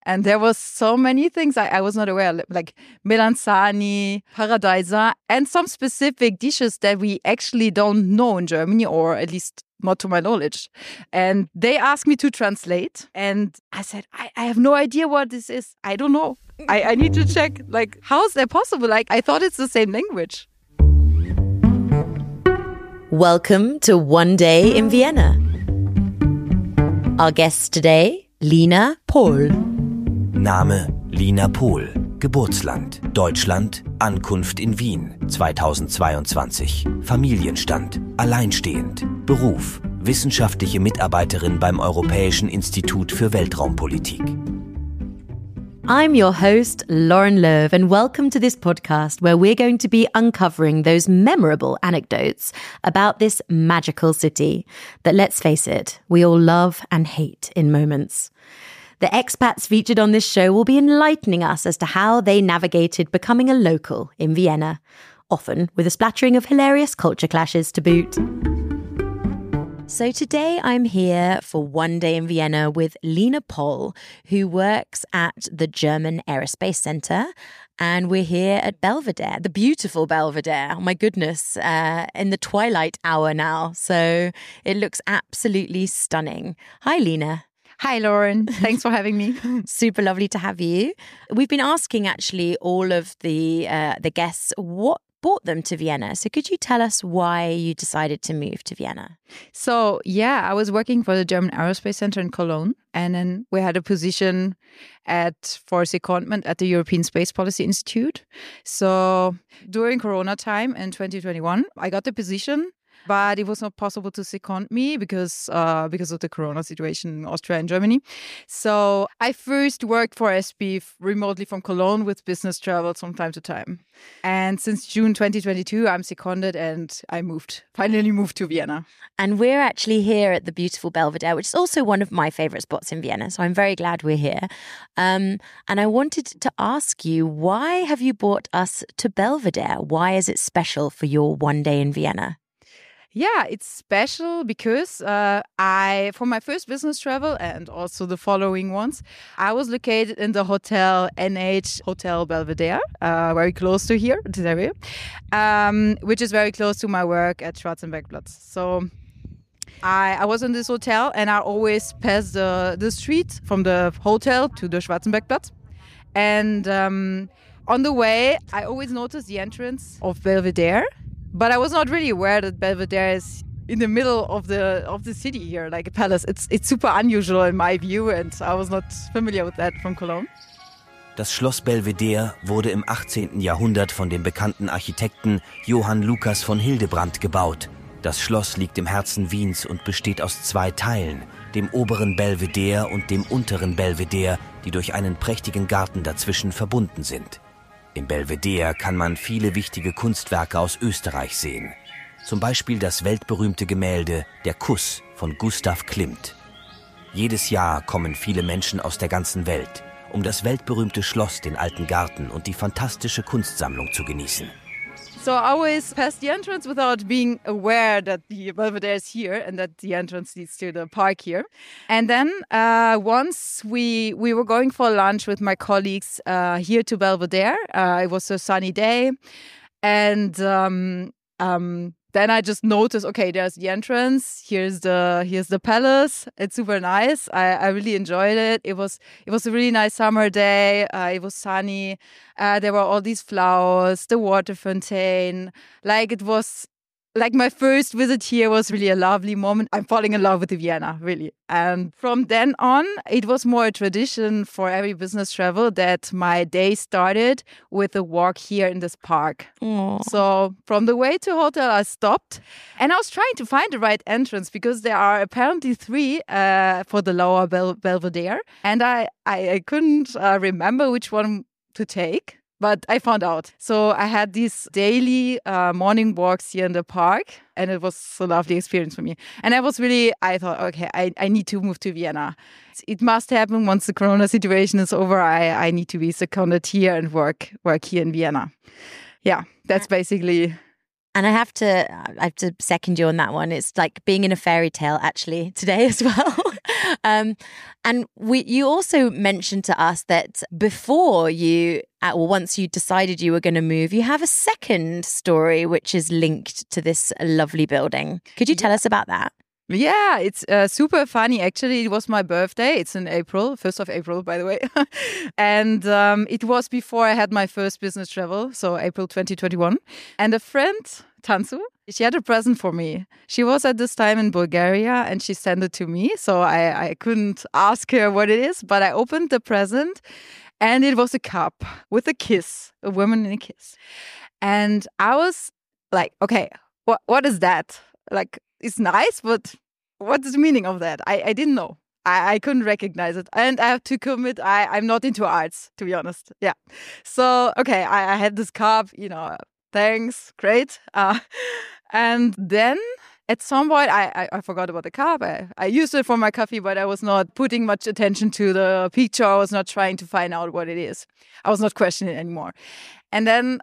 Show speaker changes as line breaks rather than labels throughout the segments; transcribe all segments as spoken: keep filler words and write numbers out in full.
And there was so many things I, I was not aware, like melanzani, paradisa, and some specific dishes that we actually don't know in Germany, or at least not to my knowledge. And they asked me to translate. And I said, I, I have no idea what this is. I don't know. I, I need to check. Like, how is that possible? Like, I thought it's the same language.
Welcome to One Day in Vienna. Our guest today, Lina Pohl.
Name Lina Pohl. Geburtsland Deutschland. Ankunft in Wien zweitausendzweiundzwanzig. Familienstand alleinstehend. Beruf wissenschaftliche Mitarbeiterin beim Europäischen Institut für Weltraumpolitik.
I'm your host, Lauren Löw, and welcome to this podcast where we're going to be uncovering those memorable anecdotes about this magical city that, let's face it, we all love and hate in moments. The expats featured on this show will be enlightening us as to how they navigated becoming a local in Vienna, often with a splattering of hilarious culture clashes to boot. So today I'm here for One Day in Vienna with Lina Pohl, who works at the German Aerospace Center. And we're here at Belvedere, the beautiful Belvedere. Oh my goodness, uh, in the twilight hour now. So it looks absolutely stunning. Hi, Lina.
Hi, Lauren. Thanks for having me.
Super lovely to have you. We've been asking actually all of the uh, the guests what brought them to Vienna. So could you tell us why you decided to move to Vienna?
So, yeah, I was working for the German Aerospace Center in Cologne. And then we had a position at for secondment at the European Space Policy Institute. So during Corona time in twenty twenty-one, I got the position. But it was not possible to second me because uh, because of the Corona situation in Austria and Germany. So I first worked for S P remotely from Cologne with business travel from time to time. And since June twenty twenty-two, I'm seconded and I moved, finally moved to Vienna.
And we're actually here at the beautiful Belvedere, which is also one of my favorite spots in Vienna. So I'm very glad we're here. Um, and I wanted to ask you, why have you brought us to Belvedere? Why is it special for your One Day in Vienna?
Yeah, it's special because uh, I, for my first business travel and also the following ones, I was located in the hotel N H Hotel Belvedere, uh, very close to here, this area, um, which is very close to my work at Schwarzenbergplatz. So I, I was in this hotel and I always passed the, the street from the hotel to the Schwarzenbergplatz. And um, on the way, I always noticed the entrance of Belvedere. But I was not really aware that Belvedere is in the middle of the of the city here, like a palace. It's it's super unusual in my view, and I was not familiar with that from Cologne.
Das Schloss Belvedere wurde im achtzehnten Jahrhundert von dem bekannten Architekten Johann Lucas von Hildebrandt gebaut. Das Schloss liegt im Herzen Wiens und besteht aus zwei Teilen, dem oberen Belvedere und dem unteren Belvedere, die durch einen prächtigen Garten dazwischen verbunden sind. Im Belvedere kann man viele wichtige Kunstwerke aus Österreich sehen. Zum Beispiel das weltberühmte Gemälde Der Kuss von Gustav Klimt. Jedes Jahr kommen viele Menschen aus der ganzen Welt, um das weltberühmte Schloss, den alten Garten und die fantastische Kunstsammlung zu genießen.
So I always passed the entrance without being aware that the Belvedere is here and that the entrance leads to the park here. And then uh, once we we were going for lunch with my colleagues uh, here to Belvedere. Uh, it was a sunny day. And um, um, then I just noticed, okay, there's the entrance. Here's the here's the palace. It's super nice. I, I really enjoyed it. It was it was a really nice summer day. Uh, it was sunny. Uh, there were all these flowers, the water fountain. Like it was like my first visit here was really a lovely moment. I'm falling in love with Vienna, really. And from then on, it was more a tradition for every business travel that my day started with a walk here in this park.
Aww.
So from the way to hotel, I stopped and I was trying to find the right entrance because there are apparently three uh, for the lower Bel- Belvedere. And I, I, I couldn't uh, remember which one to take. But I found out. So I had these daily uh, morning walks here in the park, and it was a lovely experience for me. And I was really, I thought, okay, I, I need to move to Vienna. It must happen once the Corona situation is over. I, I need to be seconded here and work work here in Vienna. Yeah, that's basically.
And I have to, I have to second you on that one. It's like being in a fairy tale actually today as well. um, and we, you also mentioned to us that before you, or once you decided you were going to move, you have a second story which is linked to this lovely building. Could you tell us about that?
Yeah, it's uh, super funny. Actually, it was my birthday. It's in April, first of April, by the way. and um, it was before I had my first business travel, so April twenty twenty-one. And a friend, Tansu, she had a present for me. She was at this time in Bulgaria and she sent it to me. So I, I couldn't ask her what it is, but I opened the present and it was a cup with a kiss, a woman in a kiss. And I was like, okay, what what is that? Like, it's nice, but what's the meaning of that? I, I didn't know. I, I couldn't recognize it. And I have to commit, I, I'm not into arts, to be honest. Yeah. So, okay, I, I had this cup, you know, thanks, great. Uh, and then at some point, I, I, I forgot about the cup. I, I used it for my coffee, but I was not putting much attention to the picture. I was not trying to find out what it is. I was not questioning it anymore. And then,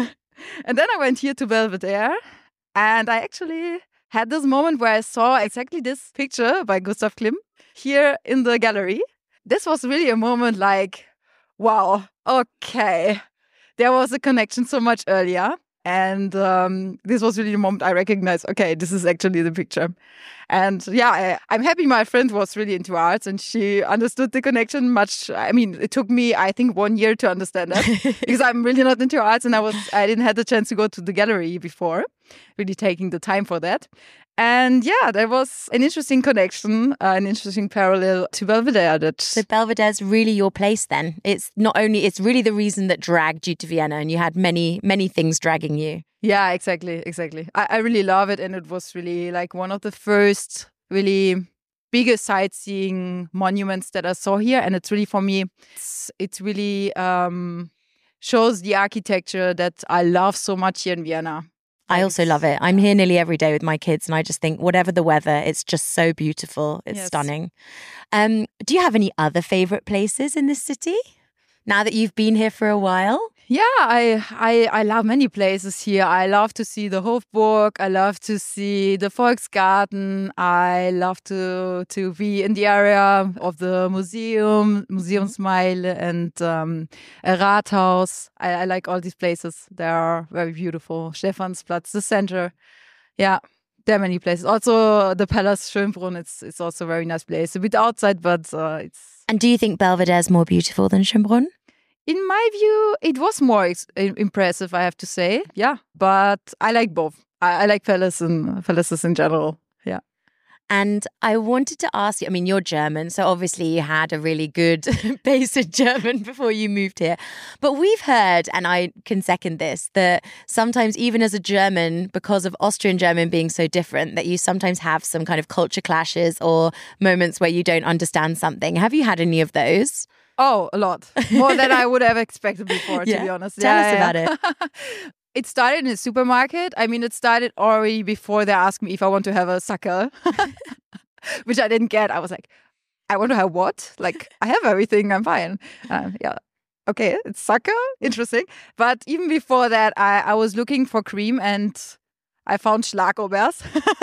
and then I went here to Belvedere, and I actually had this moment where I saw exactly this picture by Gustav Klimt here in the gallery. This was really a moment like, wow, okay. There was a connection so much earlier. And um, this was really the moment I recognized, okay, this is actually the picture. And yeah, I, I'm happy my friend was really into arts and she understood the connection much. I mean, it took me, I think, one year to understand that because I'm really not into arts and I was I didn't have the chance to go to the gallery before, really taking the time for that. And yeah, there was an interesting connection, uh, an interesting parallel to Belvedere. That
so Belvedere's really your place then. It's not only, it's really the reason that dragged you to Vienna and you had many, many things dragging you.
Yeah, exactly, exactly. I, I really love it. And it was really like one of the first really biggest sightseeing monuments that I saw here. And it's really, for me, it's, it's really um, shows the architecture that I love so much here in Vienna.
I also love it. I'm here nearly every day with my kids and I just think whatever the weather, it's just so beautiful. It's yes. stunning. Um, do you have any other favorite places in this city now that you've been here for a while?
Yeah, I, I I love many places here. I love to see the Hofburg. I love to see the Volksgarten. I love to to be in the area of the museum, Museumsmeile and um, Rathaus. I, I like all these places. They are very beautiful. Stephansplatz, the center. Yeah, there are many places. Also, the Palace Schönbrunn. It's it's also a very nice place. A bit outside, but uh, it's.
And do you think Belvedere is more beautiful than Schönbrunn?
In my view, it was more ex- impressive, I have to say. Yeah, but I like both. I, I like palace and palaces in general. Yeah.
And I wanted to ask you, I mean, you're German, so obviously you had a really good base in German before you moved here. But we've heard, and I can second this, that sometimes even as a German, because of Austrian German being so different, that you sometimes have some kind of culture clashes or moments where you don't understand something. Have you had any of those?
Oh, a lot. More than I would have expected before, to
yeah.
be honest.
Tell
yeah,
us
yeah.
about it.
It started in a supermarket. I mean, it started already before they asked me if I want to have a Sackerl, which I didn't get. I was like, I want to have what? Like, I have everything. I'm fine. Uh, yeah. Okay, it's Sackerl. Interesting. But even before that, I, I was looking for cream and I found Schlagobers.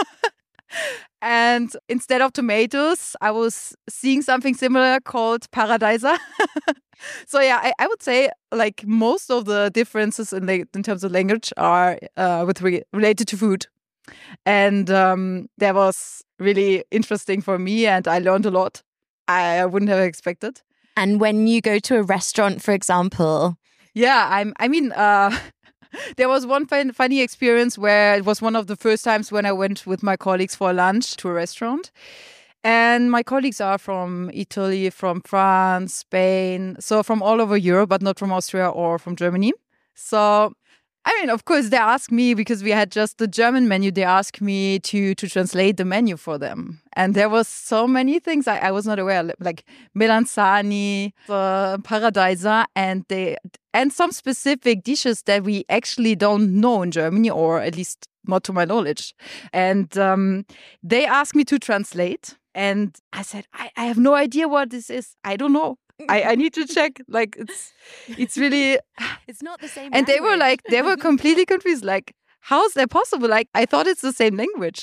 And instead of tomatoes, I was seeing something similar called Paradeiser. So yeah, I, I would say like most of the differences in, the, in terms of language are uh, with re- related to food. And um, that was really interesting for me and I learned a lot I wouldn't have expected.
And when you go to a restaurant, for example?
Yeah, I'm, I mean... Uh, there was one fun, funny experience where it was one of the first times when I went with my colleagues for lunch to a restaurant. And my colleagues are from Italy, from France, Spain, so from all over Europe, but not from Austria or from Germany. So, I mean, of course, they asked me, because we had just the German menu, they asked me to, to translate the menu for them. And there was so many things I, I was not aware, like Melanzani, the Paradeiser, and they and some specific dishes that we actually don't know in Germany, or at least not to my knowledge. And um, they asked me to translate. And I said, I, I have no idea what this is. I don't know. I, I need to check. Like, it's it's really...
It's not the same
And
language.
they were like, they were completely confused. Like, how is that possible? Like, I thought it's the same language.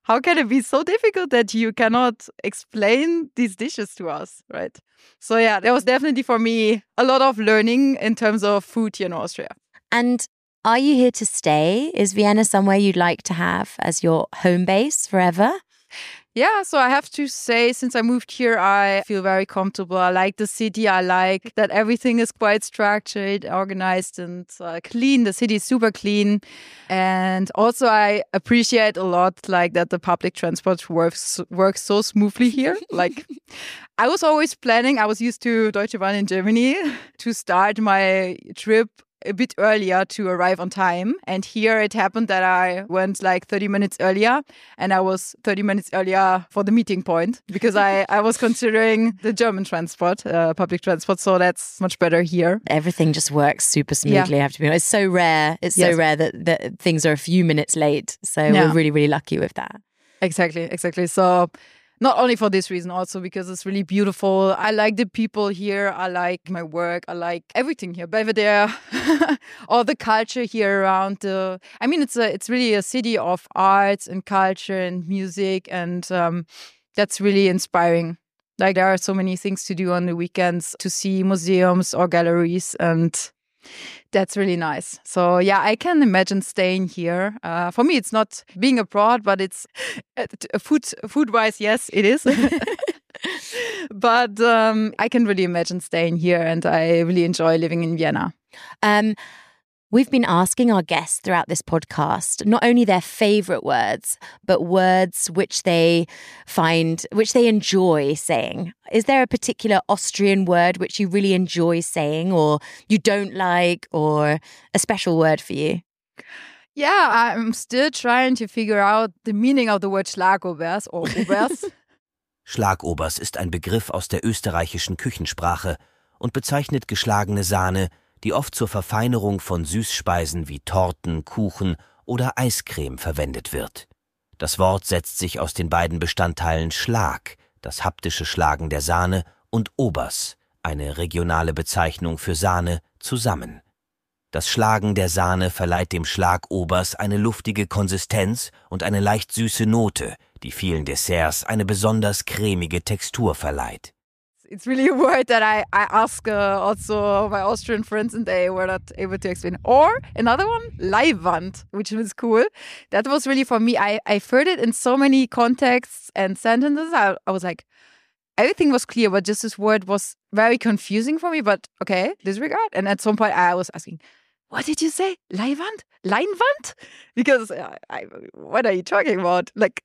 how can it be so difficult that you cannot explain these dishes to us, right? So yeah, that was definitely for me a lot of learning in terms of food here in Austria.
And are you here to stay? Is Vienna somewhere you'd like to have as your home base forever?
Yeah, so I have to say, since I moved here, I feel very comfortable. I like the city. I like that everything is quite structured, organized, and uh, clean. The city is super clean. And also I appreciate a lot like that the public transport works works so smoothly here. Like I was always planning, I was used to Deutsche Bahn in Germany to start my trip a bit earlier to arrive on time. And here it happened that I went like thirty minutes earlier and I was thirty minutes earlier for the meeting point because I, I was considering the German transport, uh, public transport. So that's much better here.
Everything just works super smoothly, yeah. I have to be honest. It's so rare. It's so yes. rare that, that things are a few minutes late. So yeah. we're really, really lucky with that.
Exactly, exactly. So not only for this reason, also because it's really beautiful. I like the people here. I like my work. I like everything here. Belvedere, all the culture here around. The, I mean, it's a, it's really a city of arts and culture and music, and um, that's really inspiring. Like there are so many things to do on the weekends, to see museums or galleries, and that's really nice. So yeah, I can imagine staying here. Uh, for me, it's not being abroad, but it's uh, food food wise, yes, it is. But um, I can really imagine staying here, and I really enjoy living in Vienna.
Um, We've been asking our guests throughout this podcast not only their favorite words, but words which they find, which they enjoy saying. Is there a particular Austrian word which you really enjoy saying or you don't like, or a special word for you?
Yeah, I'm still trying to figure out the meaning of the word Schlagobers or Obers.
Schlagobers ist ein Begriff aus der österreichischen Küchensprache und bezeichnet geschlagene Sahne, die oft zur Verfeinerung von Süßspeisen wie Torten, Kuchen oder Eiscreme verwendet wird. Das Wort setzt sich aus den beiden Bestandteilen Schlag, das haptische Schlagen der Sahne, und Obers, eine regionale Bezeichnung für Sahne, zusammen. Das Schlagen der Sahne verleiht dem Schlagobers eine luftige Konsistenz und eine leicht süße Note, die vielen Desserts eine besonders cremige Textur verleiht.
It's really a word that I, I ask uh, also my Austrian friends, and they were not able to explain. Or another one, Leibwand, which was cool. That was really for me. I, I've heard it in so many contexts and sentences. I, I was like, everything was clear, but just this word was very confusing for me. But okay, disregard. And at some point I was asking, what did you say? Leibwand? Leinwand? Because uh, I, what are you talking about? Like,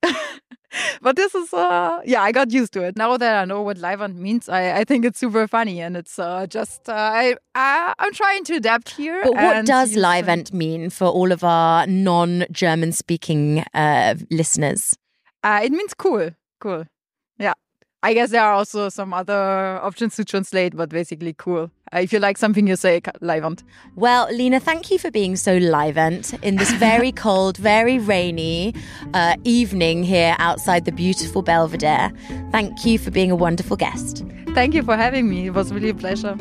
but this is, uh, yeah, I got used to it. Now that I know what Leibwand means, I, I think it's super funny. And it's uh, just, uh, I, I, I'm trying to adapt here.
But what does Leibwand mean for all of our non-German speaking uh, listeners?
Uh, it means cool. Cool. Yeah. I guess there are also some other options to translate, but basically cool. Uh, if you like something, you say Leibwand.
Well, Lina, thank you for being so Leibwand in this very cold, very rainy uh, evening here outside the beautiful Belvedere. Thank you for being a wonderful guest.
Thank you for having me. It was really a pleasure.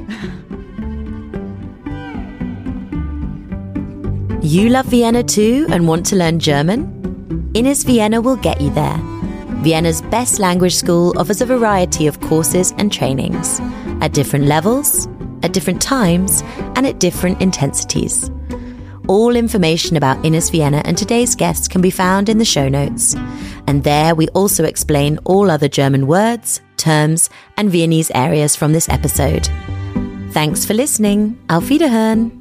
You love Vienna too and want to learn German? Innis Vienna will get you there. Vienna's best language school offers a variety of courses and trainings at different levels, at different times, and at different intensities. All information about Innis Vienna and today's guests can be found in the show notes. And there we also explain all other German words, terms, and Viennese areas from this episode. Thanks for listening. Auf Wiederhören.